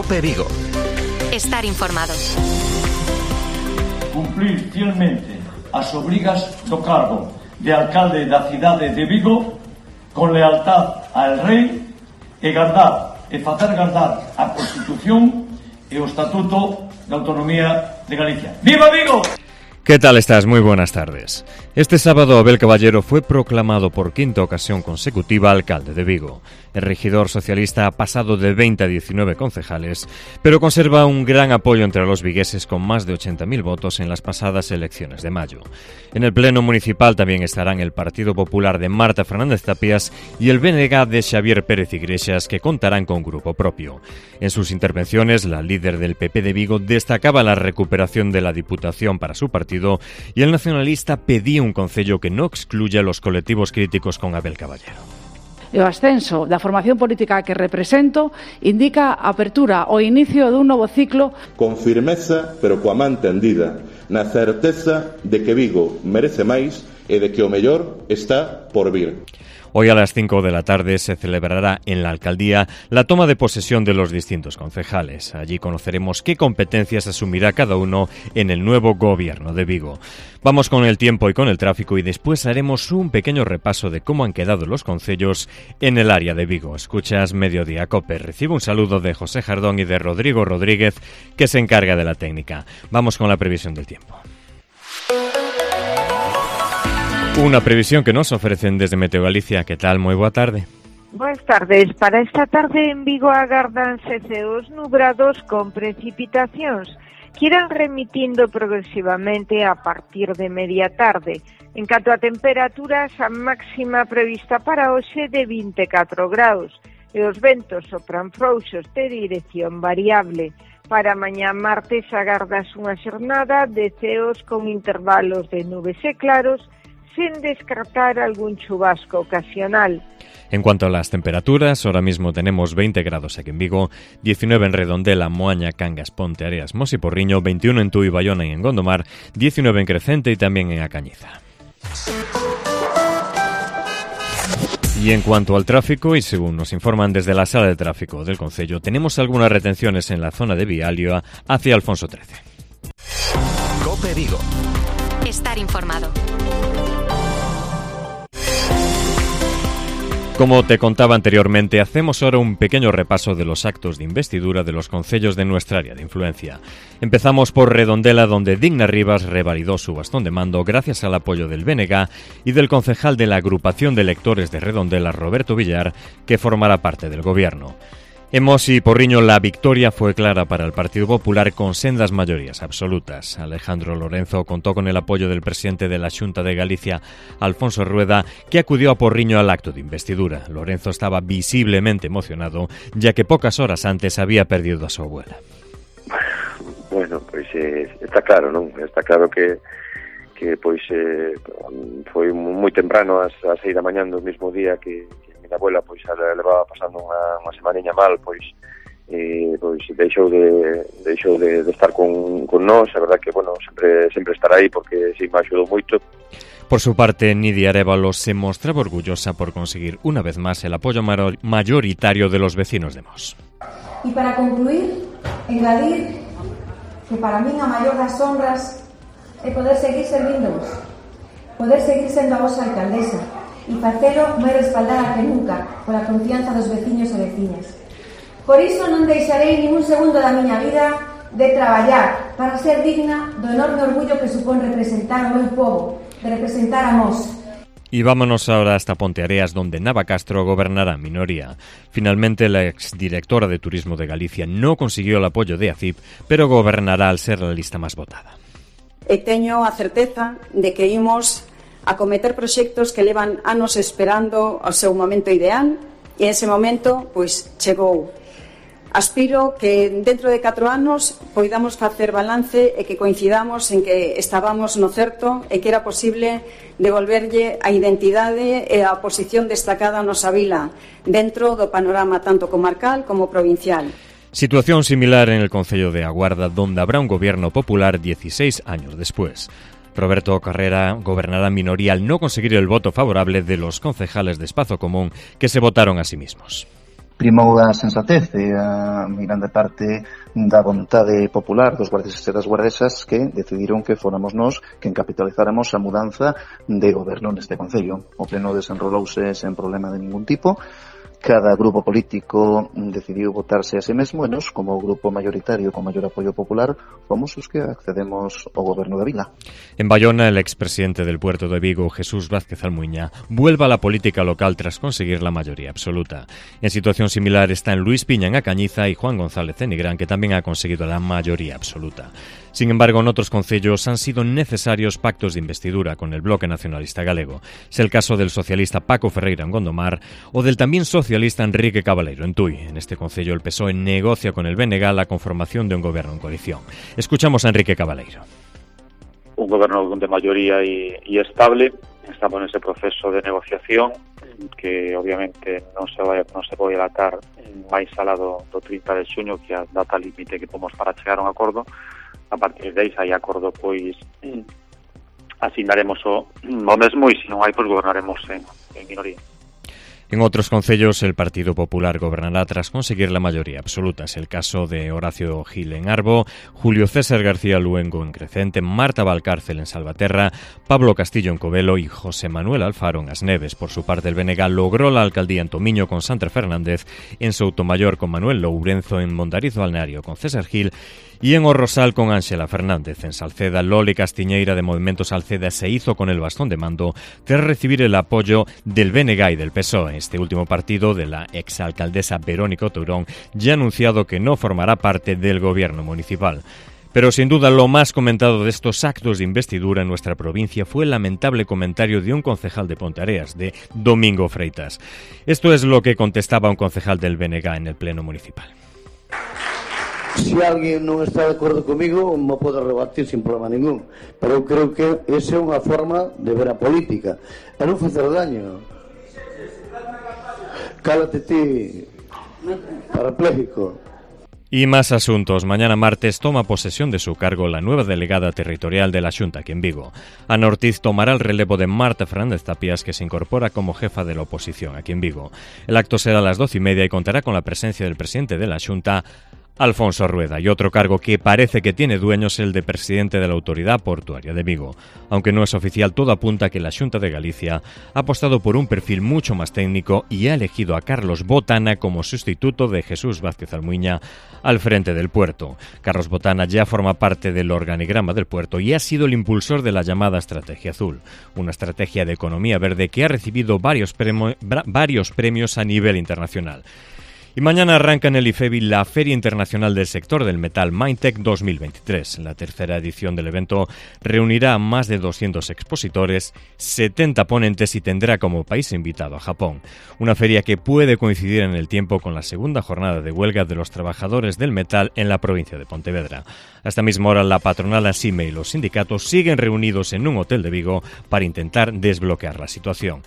COPE Vigo. Estar informados. Cumplir fielmente as obrigas do cargo de alcalde da cidade de Vigo con lealtad al rei e facer gardar a Constitución e o Estatuto de Autonomía de Galicia. ¡Viva Vigo! ¿Qué tal estás? Muy buenas tardes. Este sábado Abel Caballero fue proclamado por quinta ocasión consecutiva alcalde de Vigo. El regidor socialista ha pasado de 20 a 19 concejales, pero conserva un gran apoyo entre los vigueses con más de 80.000 votos en las pasadas elecciones de mayo. En el pleno municipal también estarán el Partido Popular de Marta Fernández Tapias y el BNG de Xavier Pérez Iglesias, que contarán con grupo propio. En sus intervenciones, la líder del PP de Vigo destacaba la recuperación de la Diputación para su partido y el nacionalista pedía un concello que no excluya los colectivos críticos con Abel Caballero. O ascenso da formación política que represento indica a apertura o inicio dun novo ciclo. Con firmeza, pero coa man tendida, na certeza de que Vigo merece máis e de que o mellor está por vir. Hoy a las 5 de la tarde se celebrará en la alcaldía la toma de posesión de los distintos concejales. Allí conoceremos qué competencias asumirá cada uno en el nuevo gobierno de Vigo. Vamos con el tiempo y con el tráfico y después haremos un pequeño repaso de cómo han quedado los concellos en el área de Vigo. Escuchas Mediodía Cope. Recibe un saludo de José Jardón y de Rodrigo Rodríguez, que se encarga de la técnica. Vamos con la previsión del tiempo. Una previsión que nos ofrecen desde Meteo Galicia. ¿Qué tal? Muy boa tarde. Buenas tardes. Para esta tarde en Vigo agárdanse ceos nubrados con precipitacións que irán remitindo progresivamente a partir de media tarde. En canto a temperaturas, a máxima prevista para hoxe de 24 graus e os ventos sopran frouxos de dirección variable. Para mañá martes agardas unha xornada de ceos con intervalos de nubes e claros, sin descartar algún chubasco ocasional. En cuanto a las temperaturas, ahora mismo tenemos 20 grados aquí en Vigo, 19 en Redondela, Moaña, Cangas, Ponte Areas, Mos y Porriño, 21 en Tui, Bayona y en Gondomar, 19 en Crecente y también en A Cañiza. Y en cuanto al tráfico, y según nos informan desde la sala de tráfico del concello, tenemos algunas retenciones en la zona de Vialio hacia Alfonso XIII. COPE Vigo. Estar informado. Como te contaba anteriormente, hacemos ahora un pequeño repaso de los actos de investidura de los concellos de nuestra área de influencia. Empezamos por Redondela, donde Digna Rivas revalidó su bastón de mando gracias al apoyo del BNG y del concejal de la agrupación de electores de Redondela, Roberto Villar, que formará parte del gobierno. En Mos y Porriño la victoria fue clara para el Partido Popular con sendas mayorías absolutas. Alejandro Lorenzo contó con el apoyo del presidente de la Xunta de Galicia, Alfonso Rueda, que acudió a Porriño al acto de investidura. Lorenzo estaba visiblemente emocionado, ya que pocas horas antes había perdido a su abuela. Bueno, pois está claro, non? Está claro que pois foi moi temprano ás 6 da mañá do mesmo día que minha abuela pois levaba pasando unha semaniña mal, pois deixou de estar con nós. A verdad que, bueno, sempre estará aí porque si me axudou moito. Por su parte, Nidia Arévalo se mostraba orgullosa por conseguir una vez más el apoyo mayoritario de los vecinos de Mos. Y para concluir, engadir que para min a maior das honras é poder seguir servíndovos, poder seguir sendo a vosa alcaldesa e facelo máis respaldada que nunca pola confianza dos veciños e veciñas. Por iso non deixarei ningún segundo da miña vida de traballar para ser digna do enorme orgullo que supón representar o meu povo, de representar a Mos. Y vámonos ahora hasta Ponte Areas, donde Nava Castro gobernará en minoría. Finalmente, la exdirectora de Turismo de Galicia no consiguió el apoyo de ACIP, pero gobernará al ser la lista más votada. E teño a certeza de que imos acometer proxectos que levan anos esperando o seu momento ideal e ese momento, pois, chegou. Aspiro que dentro de 4 anos poidamos facer balance e que coincidamos en que estábamos no certo e que era posible devolverlle a identidade e a posición destacada a nosa vila dentro do panorama tanto comarcal como provincial. Situación similar en el concello de Aguarda, donde habrá un gobierno popular 16 años después. Roberto Carrera gobernará en minoría al no conseguir el voto favorable de los concejales de Espazo Común que se votaron a sí mismos. primou a sensatez e a grande parte da vontade popular dos guardeses e das guardesas que decidiron que fóramos nós quen capitalizáramos a mudanza de goberno neste concello. O pleno desenrolouse sen problema de ningún tipo. Cada grupo político decidiu votarse a sí mesmo e nós, como grupo mayoritario con maior apoio popular, fomos os que accedemos ao goberno da vila. En Bayona, el expresidente del puerto de Vigo, Jesús Vázquez Almuña, vuelve a la política local tras conseguir la mayoría absoluta. En situación similar están Luis Piña en A Cañiza y Juan González en Nigrán, que también ha conseguido la mayoría absoluta. Sin embargo, en otros concellos han sido necesarios pactos de investidura con el Bloque Nacionalista Galego. Es el caso del socialista Paco Ferreira en Gondomar o del también socialista Enrique Cabaleiro en Tui. En este concello el PSOE negocia con el BNG la conformación de un gobierno en coalición. Escuchamos a Enrique Cabaleiro. Un gobierno de mayoría y estable. Estamos en ese proceso de negociación que obviamente non se vai dilatar máis alá do 30 de xuño, que é a data límite que pomos para chegar a un acordo. A partir de aí, se hai acordo, pois asignaremos o mesmo, e se non hai, pois gobernaremos en minoría. En otros concellos, el Partido Popular gobernará tras conseguir la mayoría absoluta. Es el caso de Horacio Gil en Arbo, Julio César García Luengo en Crecente, Marta Valcárcel en Salvaterra, Pablo Castillo en Covelo y José Manuel Alfaro en Asneves. Por su parte, el BNG logró la alcaldía en Tomiño con Sandra Fernández, en Soutomayor con Manuel Lourenzo, en Mondariz Balneario con César Gil y en Orrosal con Ángela Fernández. En Salceda, Loli Castiñeira de Movimiento Salceda se hizo con el bastón de mando tras recibir el apoyo del BNG y del PSOE. Este último partido de la exalcaldesa Verónica Tourón ya ha anunciado que no formará parte del gobierno municipal. Pero sin duda lo más comentado de estos actos de investidura en nuestra provincia fue el lamentable comentario de un concejal de Ponteareas, de Domingo Freitas. Esto es lo que contestaba un concejal del BNG en el pleno municipal. Si alguén non está de acordo comigo, me pode rebatir sin problema ningún. Pero eu creo que esa é unha forma de ver a política. E non facer daño. Cálate ti, parapléjico. Y más asuntos. Mañana martes toma posesión de su cargo la nueva delegada territorial de la Xunta aquí en Vigo. Ana Ortiz tomará el relevo de Marta Fernández Tapias, que se incorpora como jefa de la oposición aquí en Vigo. El acto será a las 12:30 y contará con la presencia del presidente de la Xunta, Alfonso Rueda, y otro cargo que parece que tiene dueños, el de presidente de la Autoridad Portuaria de Vigo. Aunque no es oficial, todo apunta a que la Xunta de Galicia ha apostado por un perfil mucho más técnico y ha elegido a Carlos Botana como sustituto de Jesús Vázquez Almuña al frente del puerto. Carlos Botana ya forma parte del organigrama del puerto y ha sido el impulsor de la llamada Estrategia Azul, una estrategia de economía verde que ha recibido varios premios a nivel internacional. Y mañana arranca en el IFEBI la Feria Internacional del Sector del Metal Mindtech 2023. La tercera edición del evento reunirá a más de 200 expositores, 70 ponentes y tendrá como país invitado a Japón. Una feria que puede coincidir en el tiempo con la segunda jornada de huelga de los trabajadores del metal en la provincia de Pontevedra. A esta misma hora, la patronal ASIME y los sindicatos siguen reunidos en un hotel de Vigo para intentar desbloquear la situación.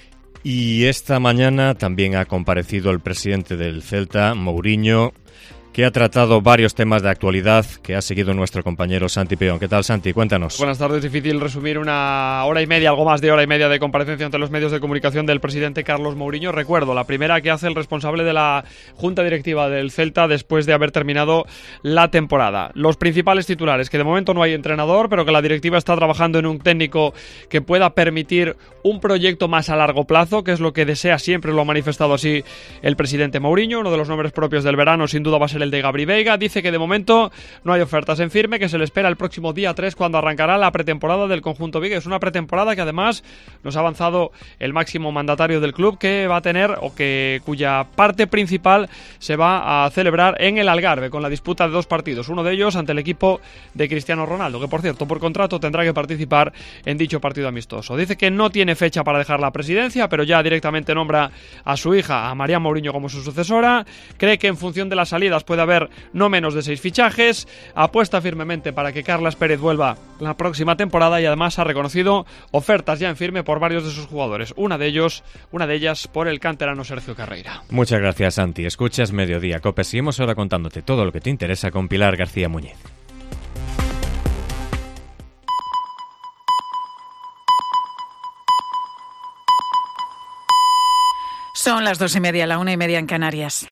Y esta mañana también ha comparecido el presidente del Celta, Mourinho, que ha tratado varios temas de actualidad que ha seguido nuestro compañero Santi Peón. ¿Qué tal, Santi? Cuéntanos. Buenas tardes. Difícil resumir una hora y media, algo más de hora y media de comparecencia ante los medios de comunicación del presidente Carlos Mourinho. Recuerdo, la primera que hace el responsable de la Junta Directiva del Celta después de haber terminado la temporada. Los principales titulares, que de momento no hay entrenador, pero que la directiva está trabajando en un técnico que pueda permitir un proyecto más a largo plazo, que es lo que desea, siempre lo ha manifestado así el presidente Mourinho. Uno de los nombres propios del verano sin duda va a ser el de Gabri Veiga. Dice que de momento no hay ofertas en firme, que se le espera el próximo día 3 cuando arrancará la pretemporada del conjunto Vigo. Es una pretemporada que además nos ha avanzado el máximo mandatario del club, que va a tener, o que cuya parte principal se va a celebrar en el Algarve, con la disputa de 2 partidos, uno de ellos ante el equipo de Cristiano Ronaldo, que por cierto por contrato tendrá que participar en dicho partido amistoso. Dice que no tiene fecha para dejar la presidencia, pero ya directamente nombra a su hija, a María Mourinho, como su sucesora. Cree que en función de las salidas puede haber no menos de 6 fichajes, apuesta firmemente para que Carlas Pérez vuelva la próxima temporada y además ha reconocido ofertas ya en firme por varios de sus jugadores, una de ellas por el canterano Sergio Carreira. Muchas gracias, Santi. Escuchas Mediodía Cope. Seguimos ahora contándote todo lo que te interesa con Pilar García Muñiz. Son las 2:30, la 1:30 en Canarias.